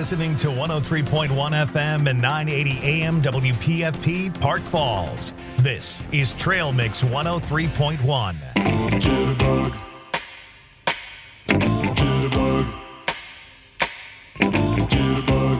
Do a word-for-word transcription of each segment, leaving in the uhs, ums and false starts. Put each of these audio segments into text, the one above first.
listening to one oh three point one F M and nine eighty A M W P F P Park Falls. This is Trail Mix one oh three point one. Jitterbug. Jitterbug. Jitterbug.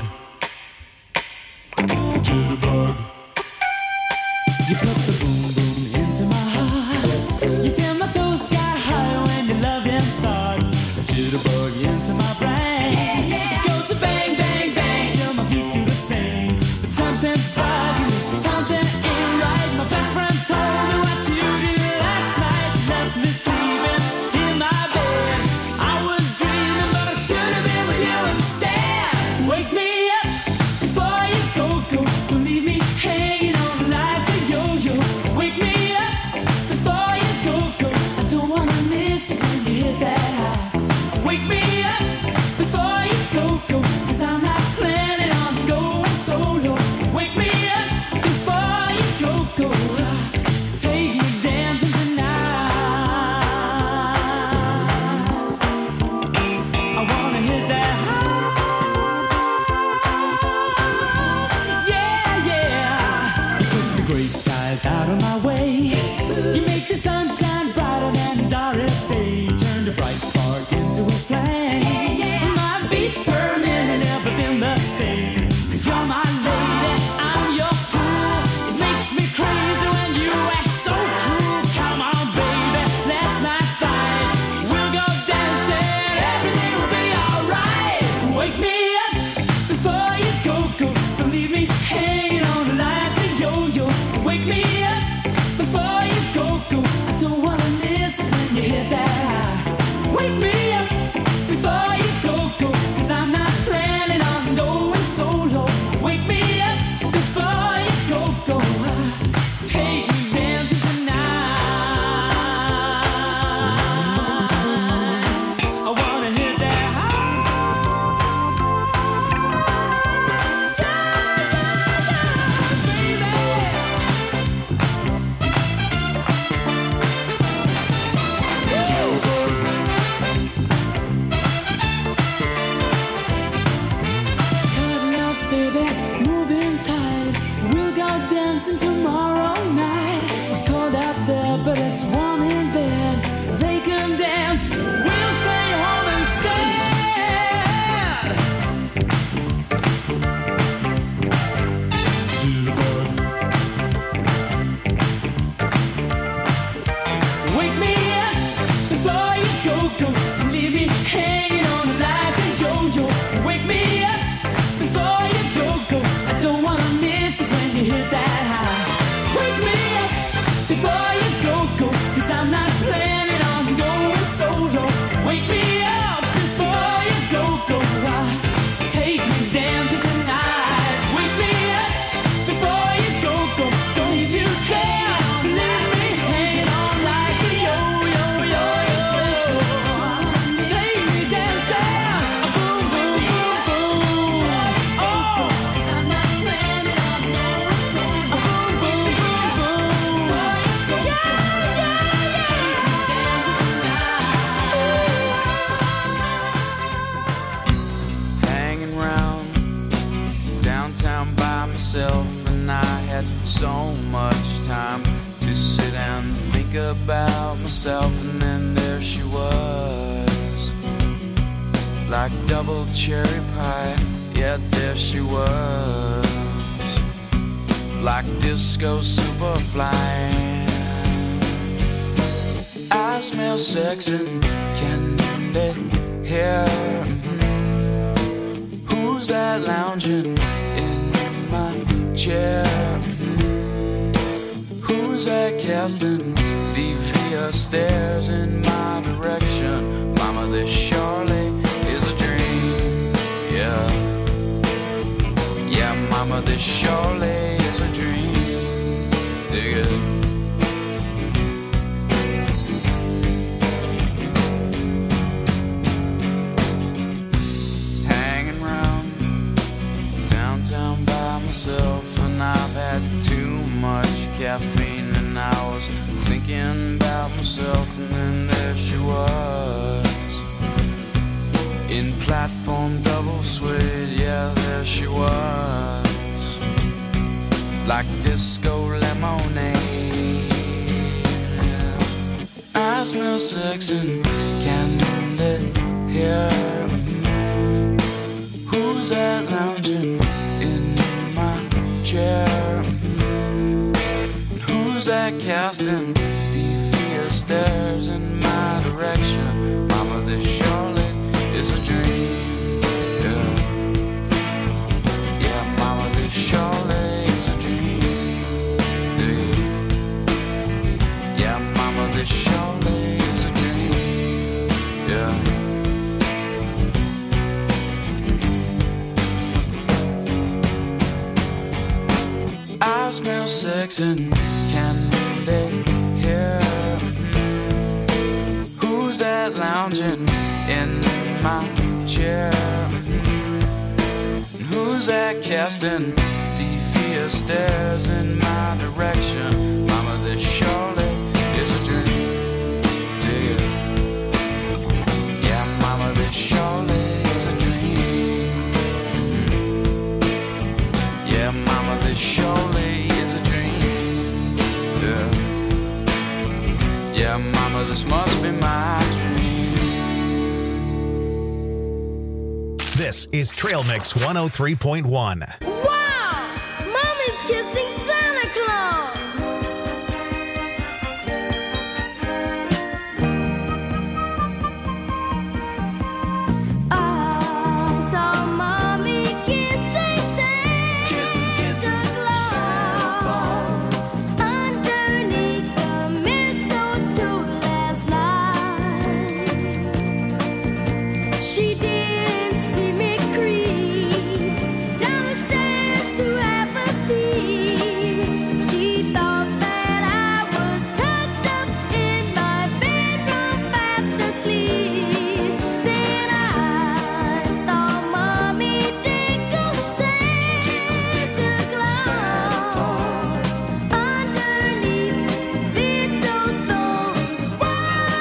Jitterbug. You put the boom boom into my heart. You send my soul sky high when your loving starts. A jitterbug into my brain. It goes to bang, bang, bang till my feet do the same. But something's bugging, something ain't right. My best friend told me what you did last night. You left me sleeping in my bed. I was dreaming, but I should have been with you instead. Wake me up before you go, go. Don't leave me hanging on like a yo-yo. Wake me up before you go, go. I don't wanna miss it when you hit that high. Wake me up before you go, go. Cause I'm not planning on going solo. Wake me up before you go, go. Take me dancing tonight. I wanna hit that high. Yeah, yeah. You put the gray skies out of my way. You make the sunshine brighter than Doris Day. Turn the bright spark into a flame. My beats per minute never been the same. Cause you're my lady, I'm your fool. It makes me crazy when you act so cruel. Come on, baby, let's not fight. We'll go dancing, everything will be alright. Wake me up before you go, go. Don't leave me hanging on like a yo-yo. Wake me up before you go, go. I don't wanna miss it when you hit that high. Wake me up before you go, go. Cause I'm not planning on going solo. Wake me up before you go, go. Take me dancing tonight. I wanna hit that high. Yeah, yeah, yeah, baby. Cutting up, baby, moving tight. We'll go dancing tomorrow night. It's cold out there, but it's warm in bed. They can dance, we'll stay home instead. Jitterbug. Wake me up before you go, go. Don't leave me hanging on like a yo-yo. Wake me up before you go, go. I don't wanna miss it when you hit that high. Wake me up before you go, go. Cause I'm not planning on going solo. Wake me up before you go, go. Take me dancing tonight. Wake me up before you go, go. Don't you care to leave me hanging on like a yo-yo, yo-yo. Take me dancing, boom, boom, boom, boom. Oh, 'cause I'm not planning on going solo. Boom, boom, boom, boom. Yeah, yeah, yeah. Take me dancing tonight. Hanging round downtown by myself, and I had so much time to sit and think about myself. And then there she was, like double cherry pie. Yeah, there she was, like disco superfly. I smell sex and candy here. Who's that lounging in my chair? Who's that casting devious stares in my direction? Mama, this surely is a dream. Yeah, yeah, mama, this surely is a dream. Dig it. Hanging round downtown by myself, and I've had too much caffeine, and I was thinking about myself, and then there she was, in platform double suede. Yeah, there she was, like disco lemonade. I smell sex and candy here. Who's that lounging in my chair? Who's that casting devious stares in my direction? Mama, this surely is a dream. Yeah, yeah, mama, this surely is a dream. Yeah, yeah, mama, this surely is a dream. Yeah. I smell sex and candy here. Who's that lounging in my chair? Who's that casting devious stares in my direction? Mama, this surely is a dream. Dig it? Yeah, mama, this surely is a dream. Yeah, mama, this surely is a dream. Yeah, yeah, mama, this must be my dream. This is Trail Mix one oh three point one. Wow! Mommy's kissing Santa Claus! I saw Mommy kissing Santa, kissing, kissing Santa Claus underneath the mistletoe last night. She did see me creep down the stairs to have a peek. She thought that I was tucked up in my bedroom fast asleep. Then I saw Mommy tickle Santa Claus underneath Beetle's stone. Why?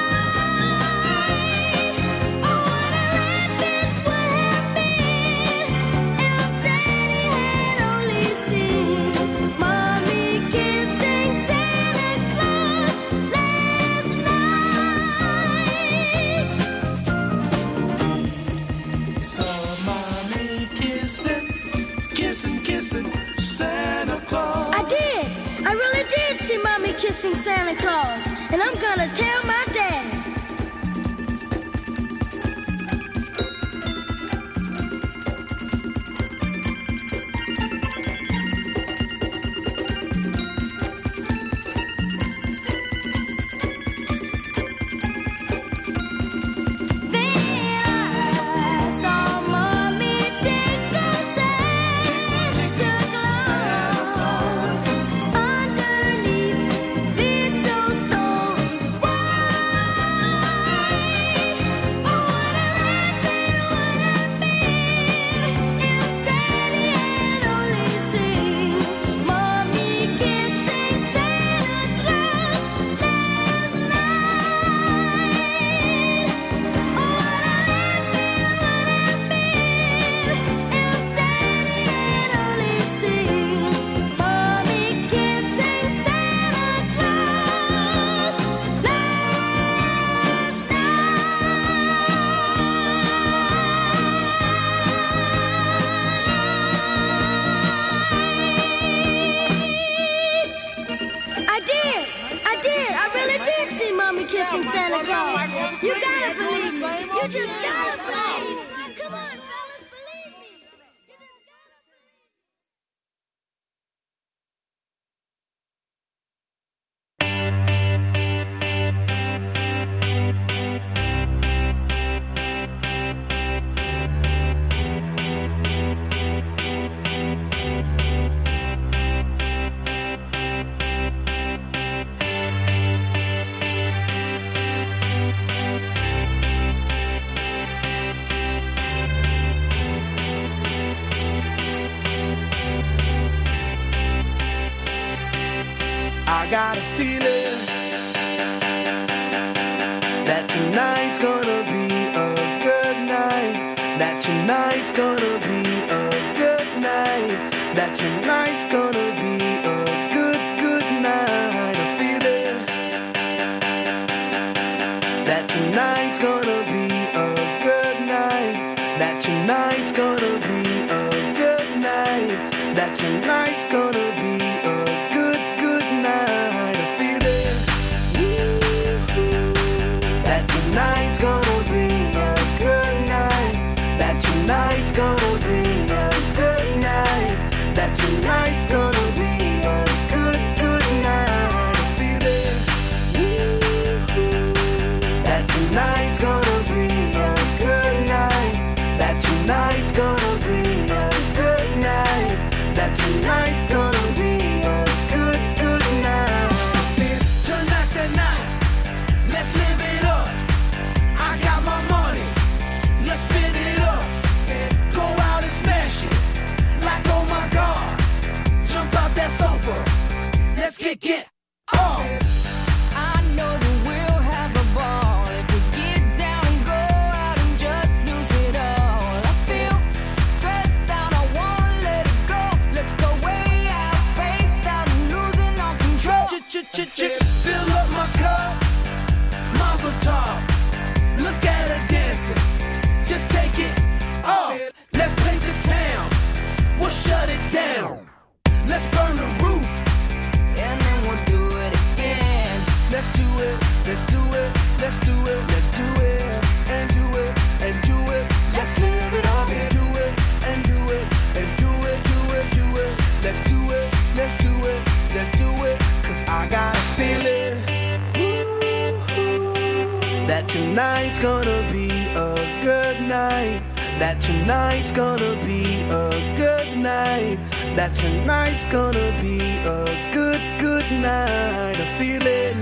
Oh, what a rabbit would have been if Daddy had only seen Mommy kissing Santa Claus last night. Saw Mommy kissing, kissing, kissing Santa Claus. I did. I really did see Mommy kissing Santa Claus, and I'm gonna tell my daddy. Then I saw Mommy tickle Santa Claus underneath Beetle's stone. Why? Oh, what a rabbit would have been if Daddy had only seen Mommy kissing Santa Claus last night. Oh, what a rabbit would have been if Daddy had only seen Mommy kissing Santa Claus I did. I did. I really did see Mommy kissing Santa Claus. You gotta believe me. You just gotta believe me. Come on, fellas, believe me. You just gotta I got a feeling that tonight's gonna be a good night. Oh. I know that we'll have a ball if we get down and go out and just lose it all. I feel stressed out, I wanna let it go. Let's go way out, spaced out, and losing all control. Fill up my cup, Mazel tov. Look at her dancing, just take it off. Let's paint the town, we'll shut it down. Let's burn the roof, And then we'll do it again. let's do it, let's do it, let's do it, let's do it, and do it, and do it. Let's live it up and do it, and do it, and do it, do it, do it. Let's do it, let's do it, let's do it. Cause I got a feeling that tonight's gonna be a good night. That tonight's gonna be a good night. That tonight's gonna be a good, good night. A feeling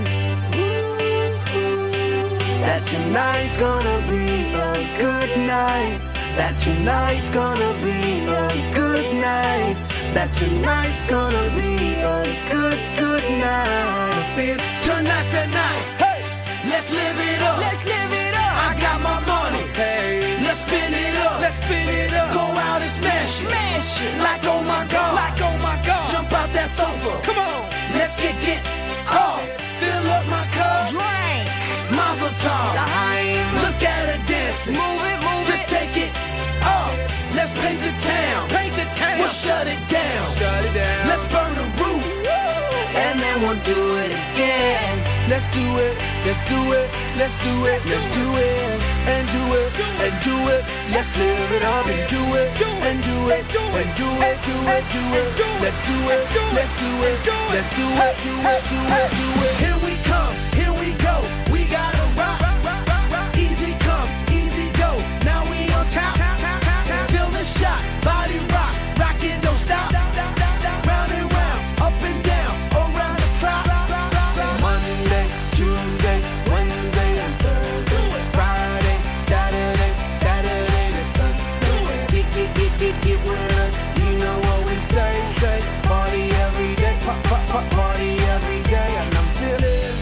that tonight's gonna be a good night. That tonight's gonna be a good night. That tonight's gonna be a good, good night. I feel tonight's the night. Hey, let's live it up. Let's live it up. I got my money. Hey, let's spin it up. Let's spin it up. Go out and smash it. Smash it. Like oh my god. Like oh my god. Jump out that sofa. Come on. Let's get get off. Fill up my cup. Drink. Mazel tov. Look at her dancing. Move it, move Just it. take it off. Let's paint the town. Paint the town. We'll shut it down. Shut it down. Let's burn the roof. And then we'll do it again. Let's do it, let's do it, let's do it, let's do it, and do it, and do it. Let's live it up and do it, and do it, and do it, do it, do it. Let's do it, let's do it, let's do it, do it, do it, do it. Here we come, here we go. We gotta rock, rock, rock, rock. Easy come, easy go. Now we on top, feel the shot, body rock, rock it, don't stop. Round and round, up and down, around the clock. Monday, Tuesday, Wednesday, and Thursday, Friday, Saturday, Saturday to Sunday. Get, get, get, get, get with us. You know what we say, say. Party every day, pop, pop, pop, party every day. And I'm feeling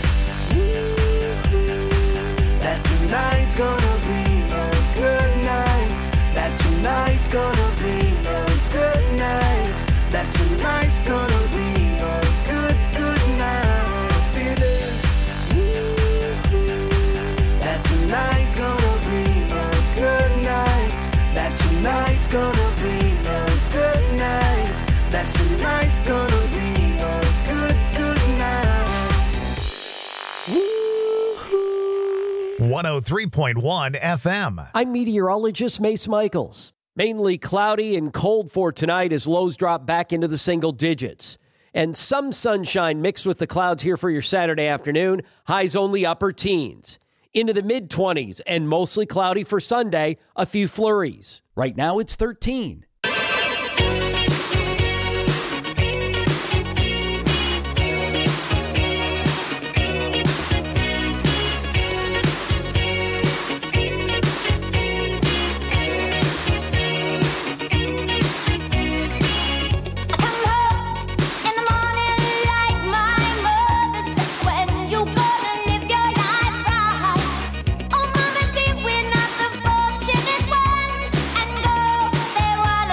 that tonight's gonna be a good night. That tonight's gonna be a good night. That tonight's gonna be a good, good night. I'm feeling that tonight's gonna be a good night. That tonight's gonna be a good night. That tonight's gonna be a good, good night. one oh three point one F M. I'm meteorologist Mace Michaels. Mainly cloudy and cold for tonight as lows drop back into the single digits. And some sunshine mixed with the clouds here for your Saturday afternoon. Highs only upper teens. Into the mid-twenties and mostly cloudy for Sunday. A few flurries. Right now it's thirteen. Oh, Mama, dear, we're not the fortunate ones. And girls, they want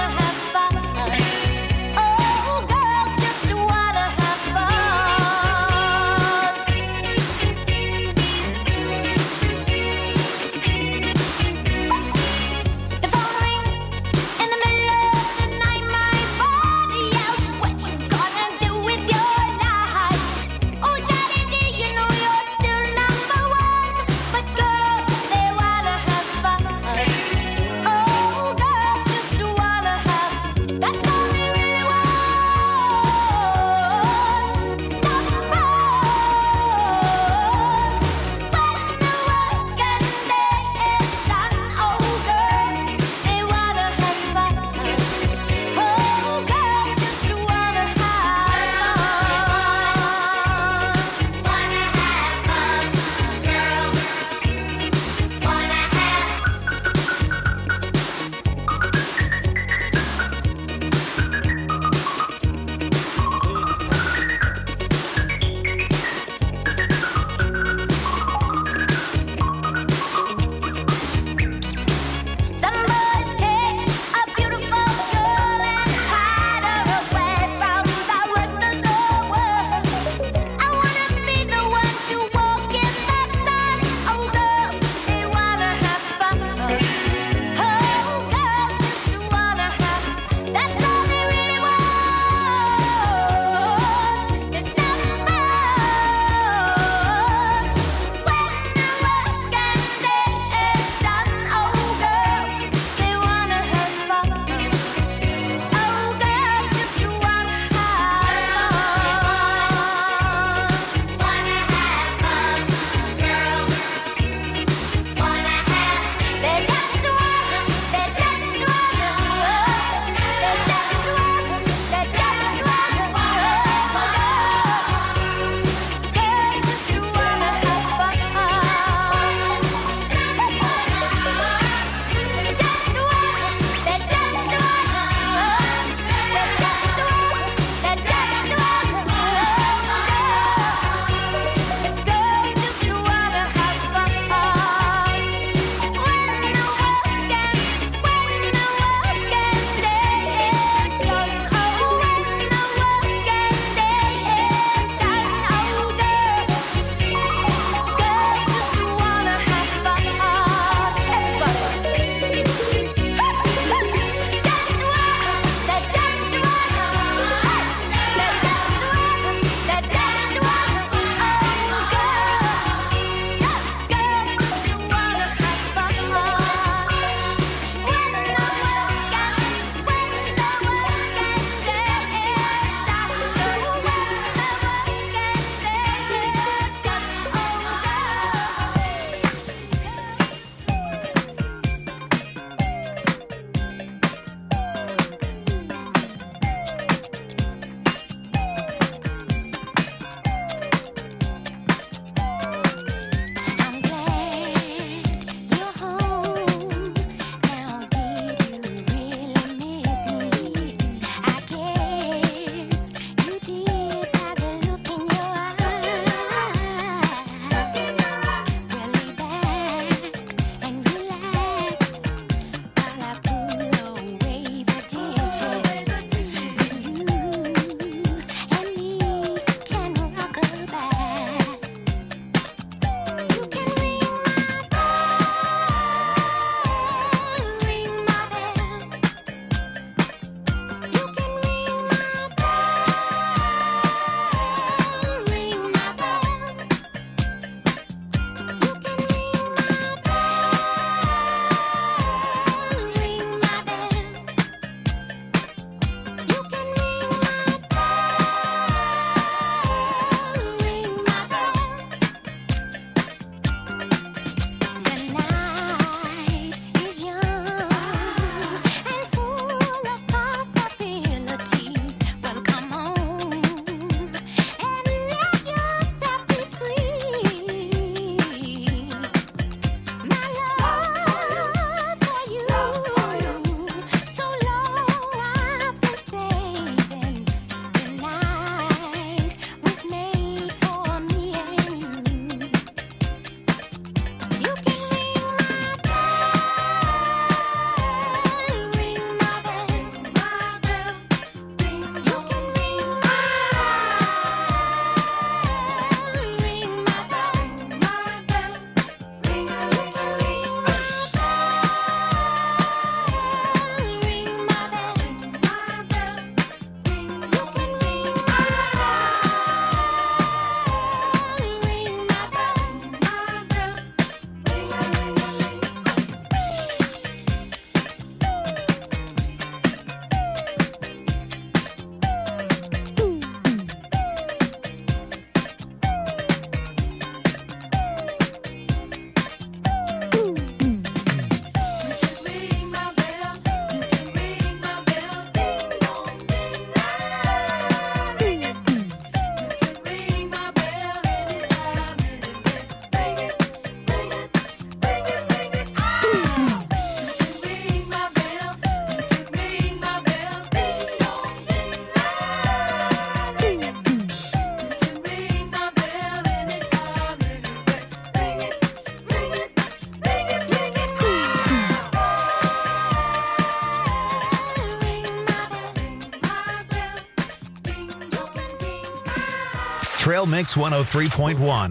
Mix one oh three point one.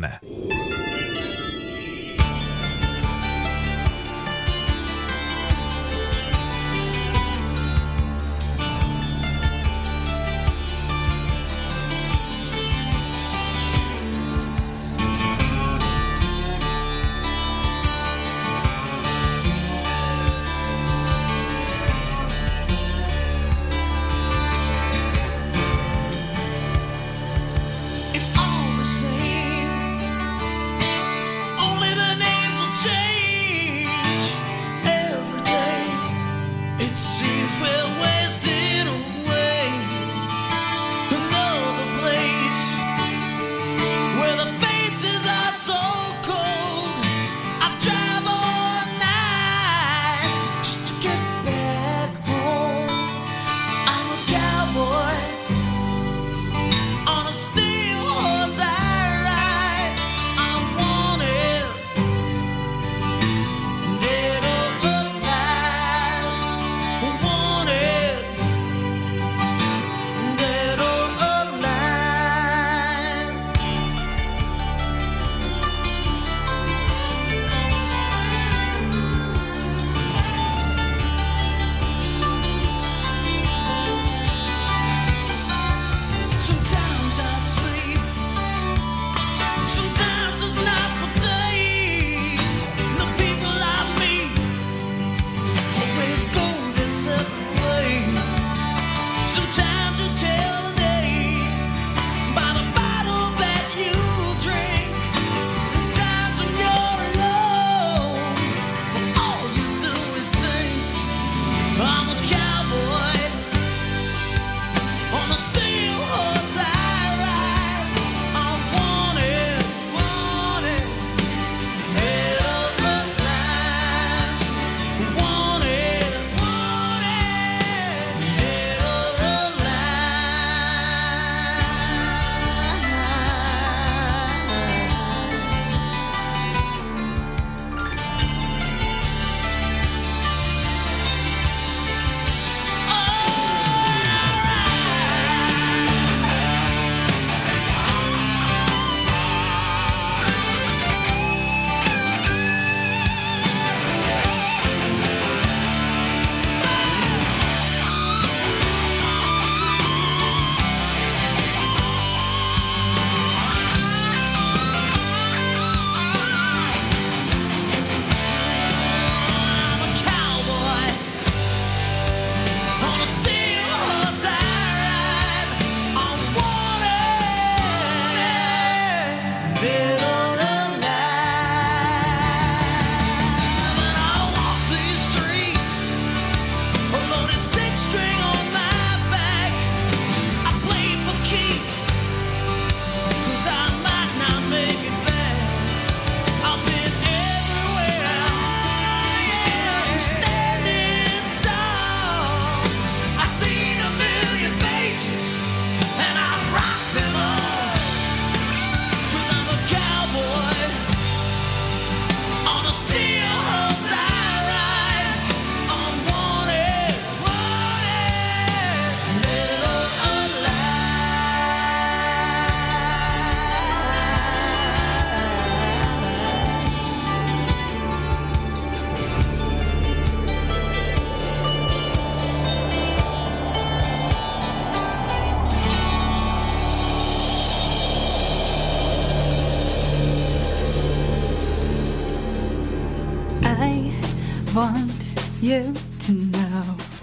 want you to know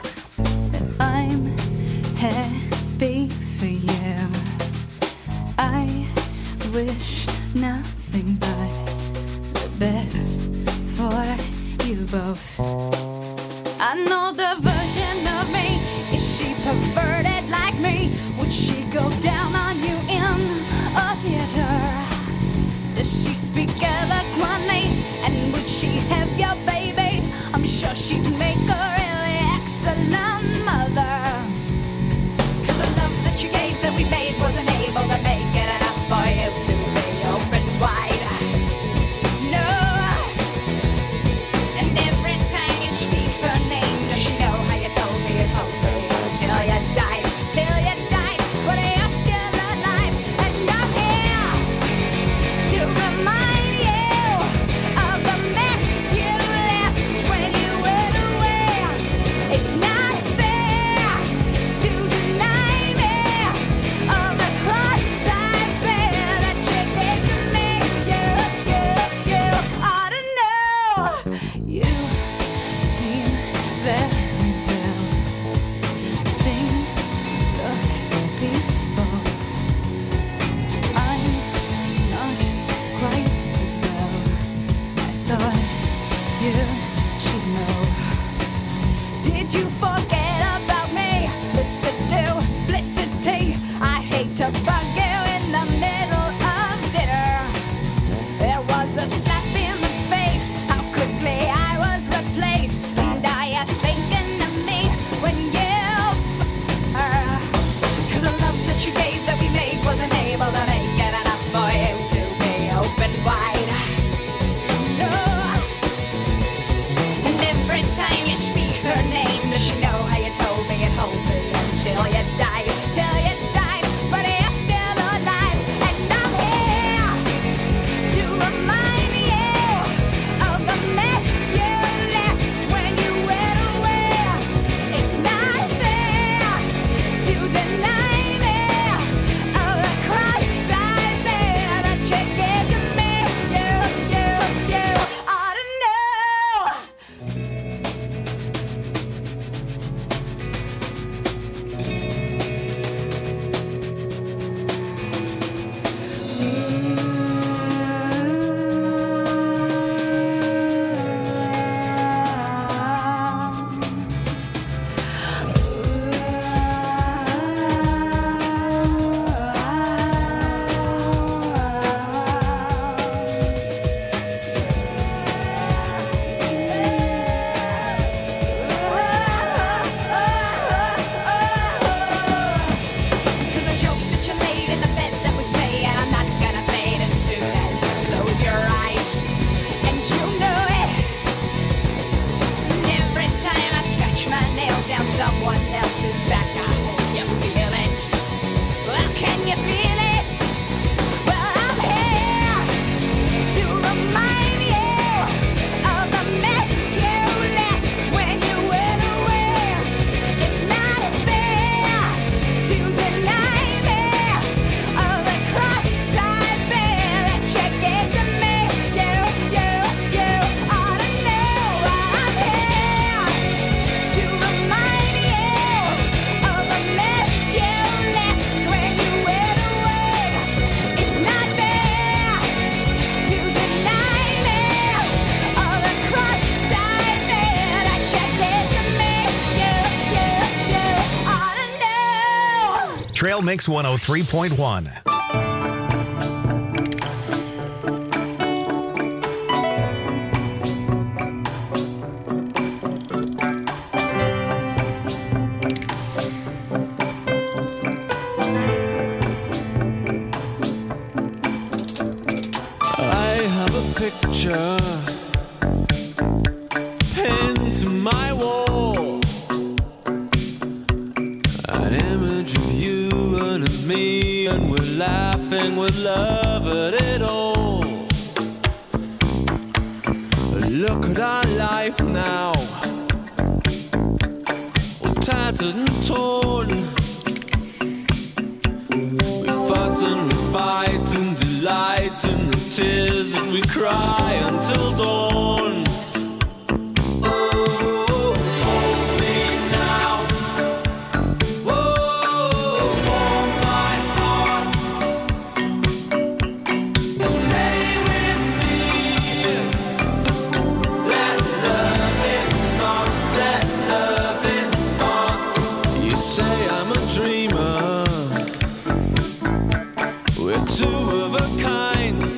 that I'm happy for you. I wish nothing but the best for you both. I know the version of me. Is she perverted like me? Would she go down on you in a theater? Does she speak eloquently? And would she have your baby? I'm sure she'd make a really excellent mother. Cause the love that you gave that we made wasn't able to make it enough for you to be open wide. No. And every time you speak her name, does she know how you told me you'd hold her till you died, till you died? But you're still alive, and Mix one oh three point one. Picture pinned to my wall, an image of you and of me, and we're laughing with love at it all. Look at our life now, all tattered and torn. We fuss and we fight and delight in the tears that we cry until dawn. Oh, hold me now. Whoa, hold my heart. Stay with me. Let loving start. Let loving start. You say I'm a dreamer. We're two of a kind.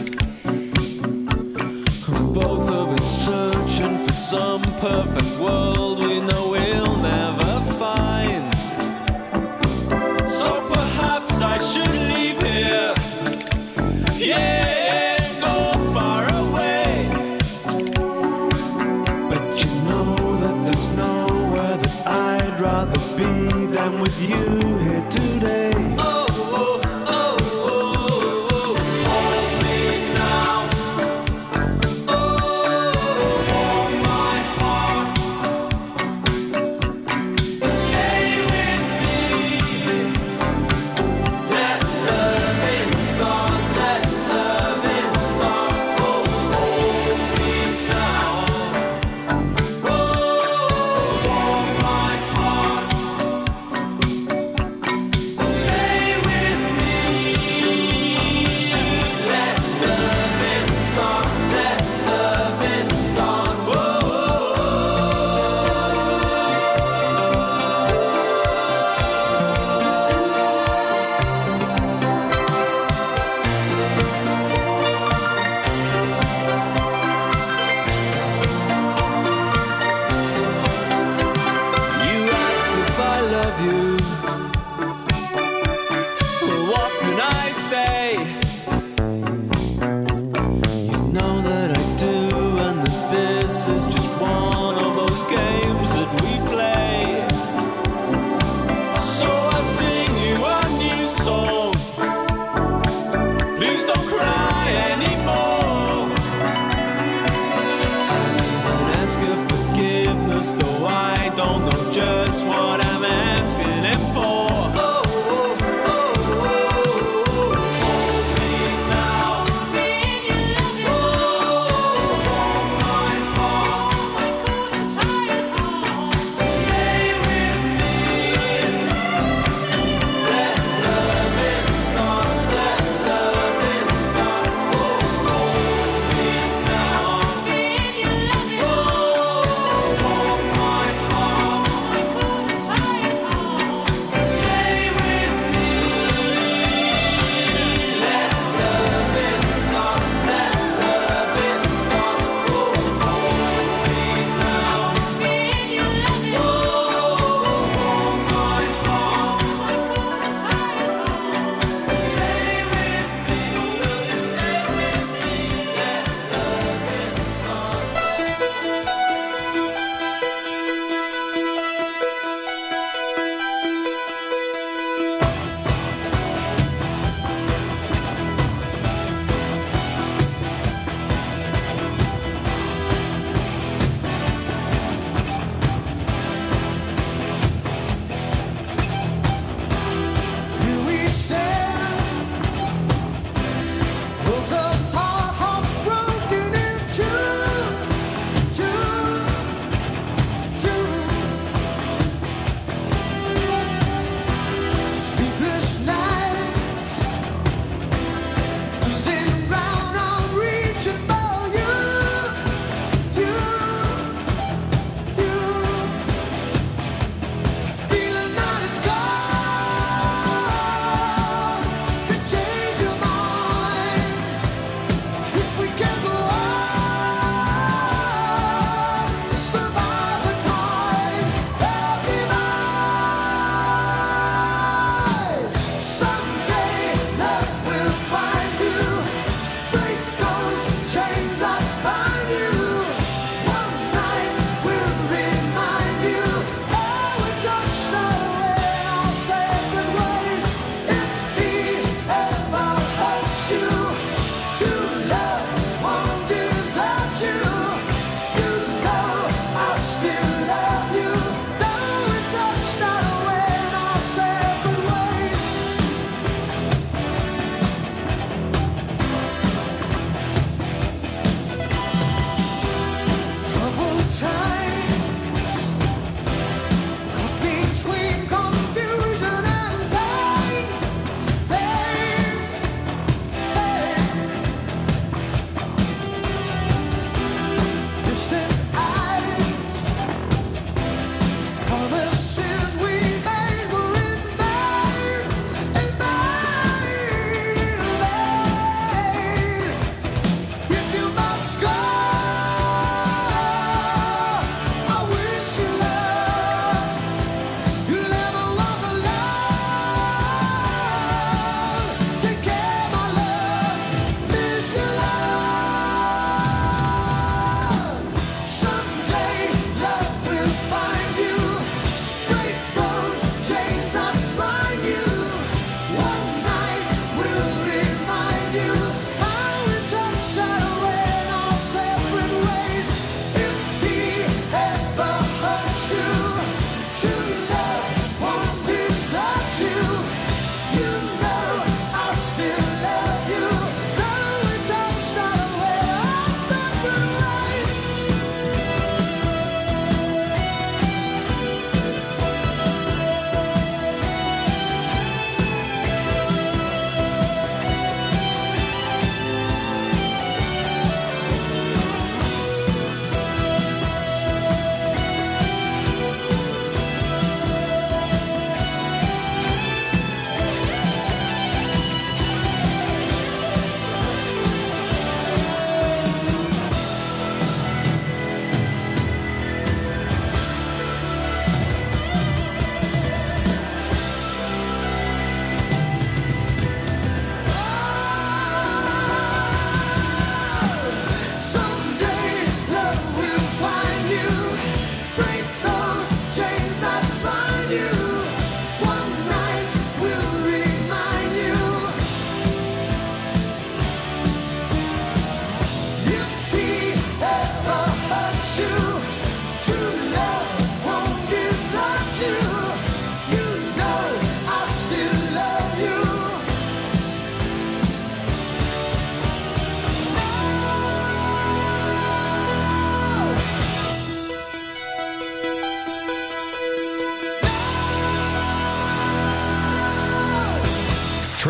Both of us searching for some perfect world we know we'll never find. So perhaps I should leave here, yeah, and go far away. But you know that there's nowhere that I'd rather be than with you here today. Oh, oh, oh, oh, oh, hold me now.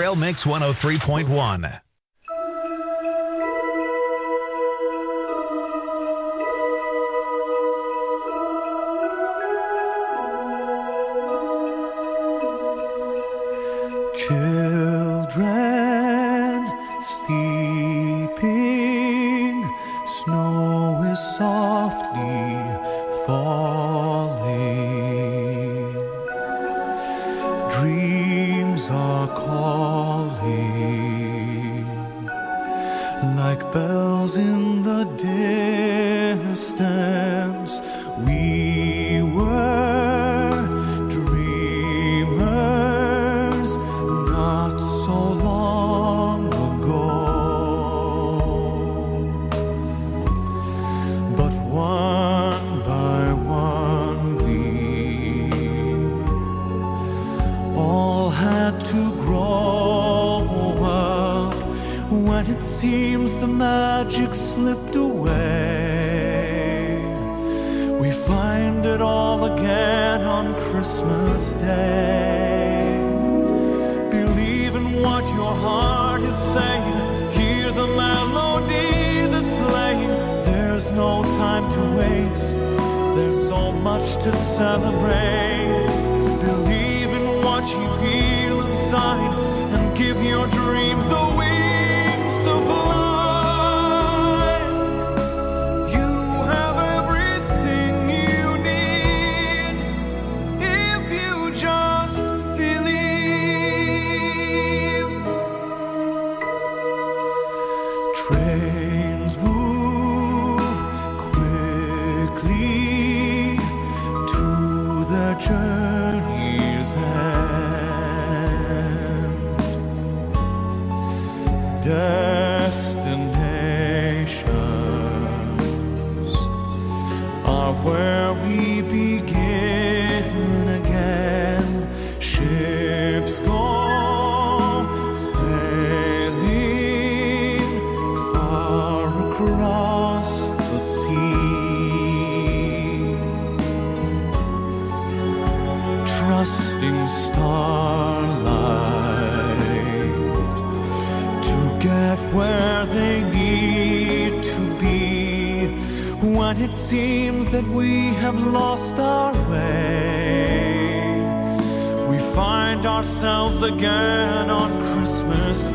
Trail Mix one oh three point one. Children sleeping, snow is softly falling, dreams are calling like bells in the distance. We were dreamers not so long ago, but one by one we all had to grow up. When it seems the magic slipped away, we find it all again on Christmas Day. Believe in what your heart is saying. Hear the melody that's playing. There's no time to waste. There's so much to celebrate. Believe in what you feel inside and give your dreams the wings to fly. You have everything you need if you just believe. Trains move quickly to the journey's end. Destinations are where we begin again. Ships go sailing far across the sea, trusting starlight to get where they need to be. When it seems that we have lost our way, we find ourselves again on Christmas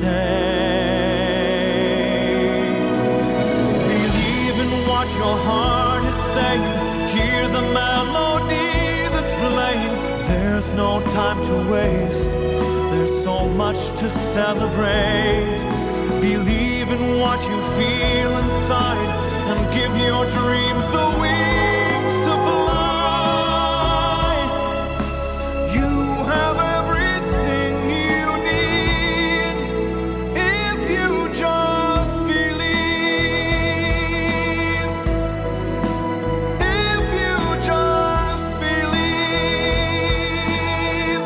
Day. Believe in what your heart is saying. Hear the melody that's playing. There's no time to waste. There's so much to celebrate. Believe in what you feel inside and give your dreams the wings to fly. You have everything you need if you just believe. If you just believe.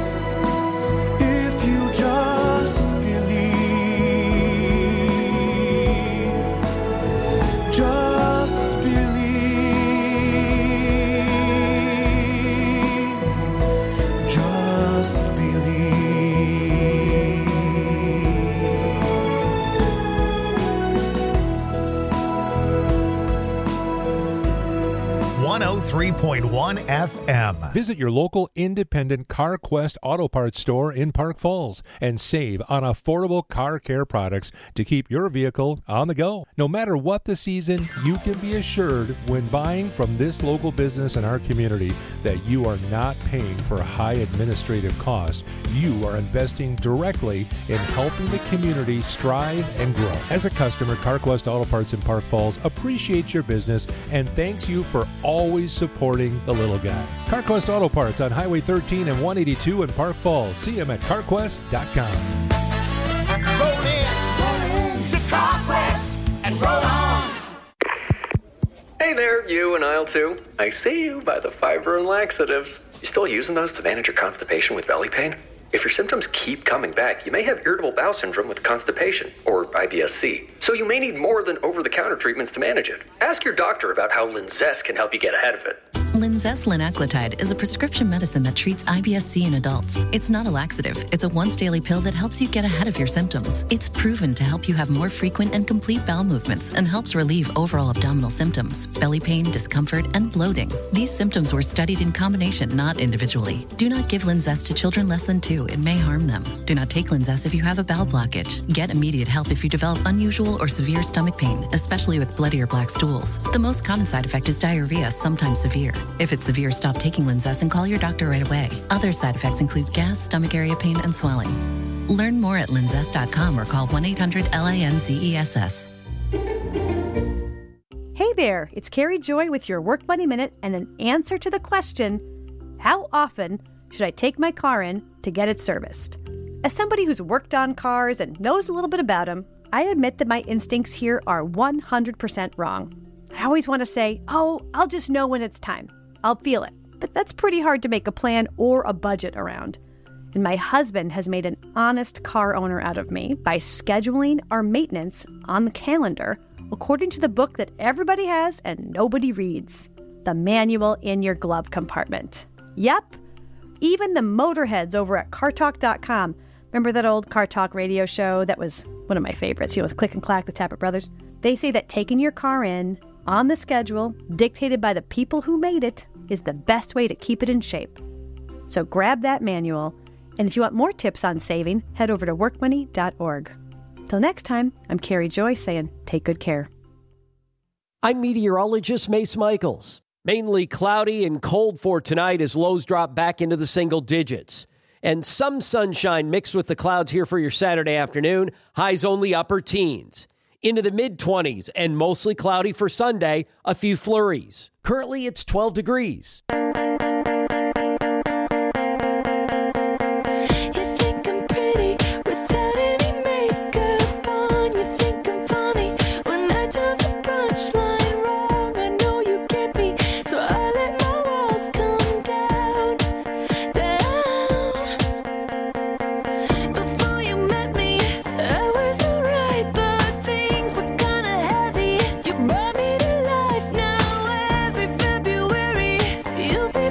If you just believe. Just believe. Just believe. one oh three point one F M. Visit your local independent CarQuest Auto Parts store in Park Falls and save on affordable car care products to keep your vehicle on the go. No matter what the season, you can be assured when buying from this local business in our community that you are not paying for high administrative costs. You are investing directly in helping the community strive and grow. As a customer, CarQuest Auto Parts in Park Falls appreciates your business and thanks you for always supporting the little guy. CarQuest Auto Parts on Highway thirteen and one eighty-two in Park Falls. See them at carquest dot com. Roll in, roll in to CarQuest and roll on. Hey there, you in aisle two. I see you by the fiber and laxatives. You still using those to manage your constipation with belly pain? If your symptoms keep coming back, you may have irritable bowel syndrome with constipation, or I B S C. So you may need more than over-the-counter treatments to manage it. Ask your doctor about how Linzess can help you get ahead of it. Linzess linaclotide is a prescription medicine that treats I B S C in adults. It's not a laxative. It's a once-daily pill that helps you get ahead of your symptoms. It's proven to help you have more frequent and complete bowel movements and helps relieve overall abdominal symptoms, belly pain, discomfort, and bloating. These symptoms were studied in combination, not individually. Do not give Linzess to children less than two. It may harm them. Do not take Linzess if you have a bowel blockage. Get immediate help if you develop unusual or severe stomach pain, especially with bloody or black stools. The most common side effect is diarrhea, sometimes severe. If it's severe, stop taking Linzess and call your doctor right away. Other side effects include gas, stomach area pain, and swelling. Learn more at linzess dot com or call one eight hundred L A N Z E S S. Hey there, it's Carrie Joy with your Work Money Minute and an answer to the question, how often should I take my car in to get it serviced? As somebody who's worked on cars and knows a little bit about them, I admit that my instincts here are one hundred percent wrong. I always want to say, oh, I'll just know when it's time. I'll feel it. But that's pretty hard to make a plan or a budget around. And my husband has made an honest car owner out of me by scheduling our maintenance on the calendar according to the book that everybody has and nobody reads, the manual in your glove compartment. Yep, even the motorheads over at car talk dot com. Remember that old Car Talk radio show that was one of my favorites, you know, with Click and Clack, the Tappet Brothers? They say that taking your car in on the schedule, dictated by the people who made it, is the best way to keep it in shape. So grab that manual, and if you want more tips on saving, head over to work money dot org. Till next time, I'm Carrie Joy saying, take good care. I'm meteorologist Mace Michaels. Mainly cloudy and cold for tonight as lows drop back into the single digits. And some sunshine mixed with the clouds here for your Saturday afternoon. Highs only upper teens. Into the mid-twenties and mostly cloudy for Sunday, a few flurries. Currently, it's twelve degrees. You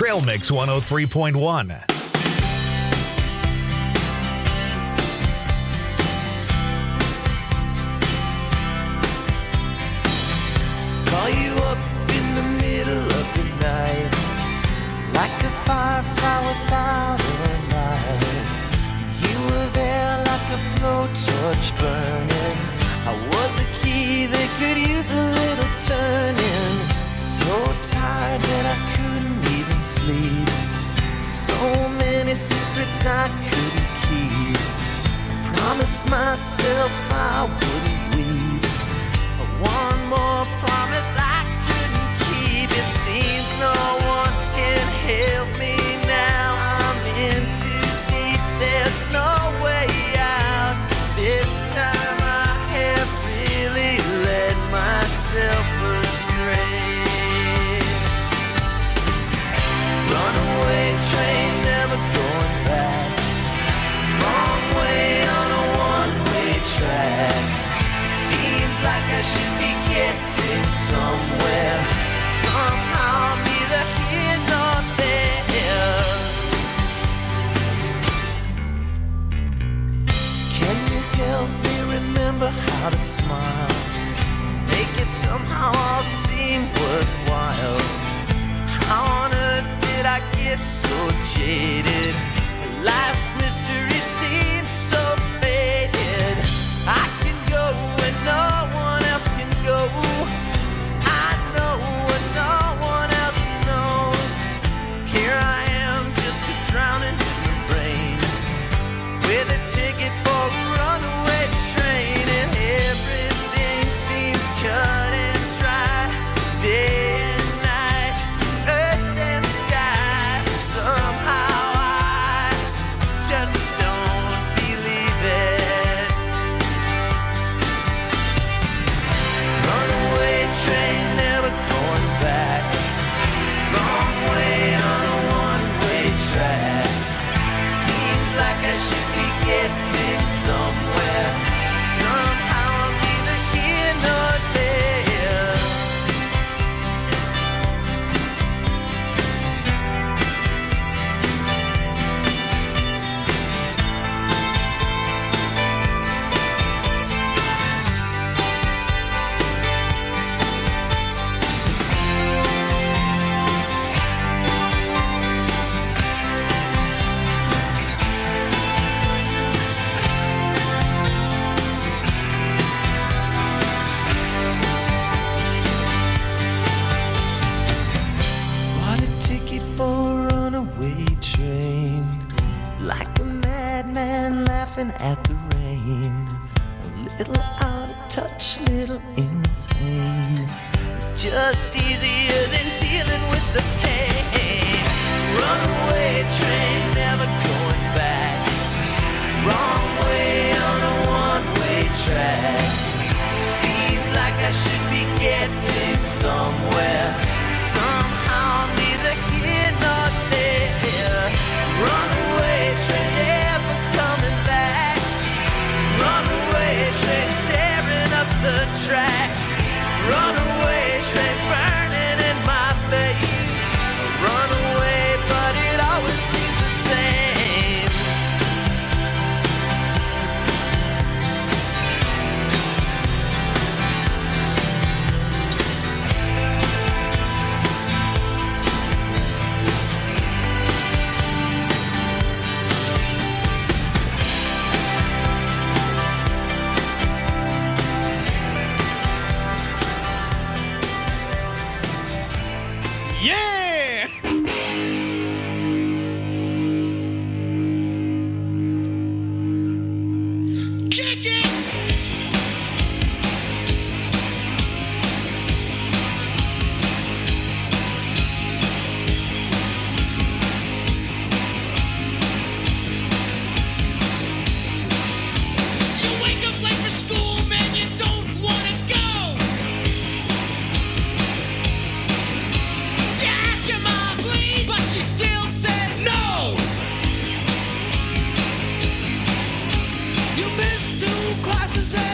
Trail Mix one oh three point one. Call you up in the middle of the night, like a firefly without a light. You were there like a blowtorch burning. I was a key that could use a little turning. So tired that I couldn't even sleep. So many secrets I couldn't keep. I promised myself I wouldn't weep. One more promise I couldn't keep. It seems no one can help me now. I'm in too deep, there's no way out. This time I have really led myself astray. Runaway train, never going back. Wrong way on a one-way track. Seems like I should be getting somewhere. Somehow I'm neither here nor there. Can you help me remember how to smile? Make it somehow all seem worthwhile. How on earth did I get so jaded? Life's mystery seems so faded. I can go where no one else can go. I know what no one else knows. Here I am, just a drowning in the rain, with a ticket for a runaway train, and everything seems cut and dry. Day and night, earth and sky. Somehow I just don't believe it. Runaway train, never going back. Wrong way on a one-way track. Seems like I should be getting somewhere. Somehow I'm neither here nor there. Bought a ticket for a runaway train, like a madman laughing at the rain. A little out of touch, little insane. It's just easier than dealing with the pain. Runaway train, never going back. Wrong way on a one-way track. Seems like I should be getting somewhere. Somehow I'm neither here nor there. Runaway train, never coming back. Runaway train, tearing up the track. Runaway train, burning in my face. Runaway, but it always seems the same. Yeah! Kick it! You wake up late for school, man, you don't wanna go. You ask your mom, please, but she still says no. You missed two classes.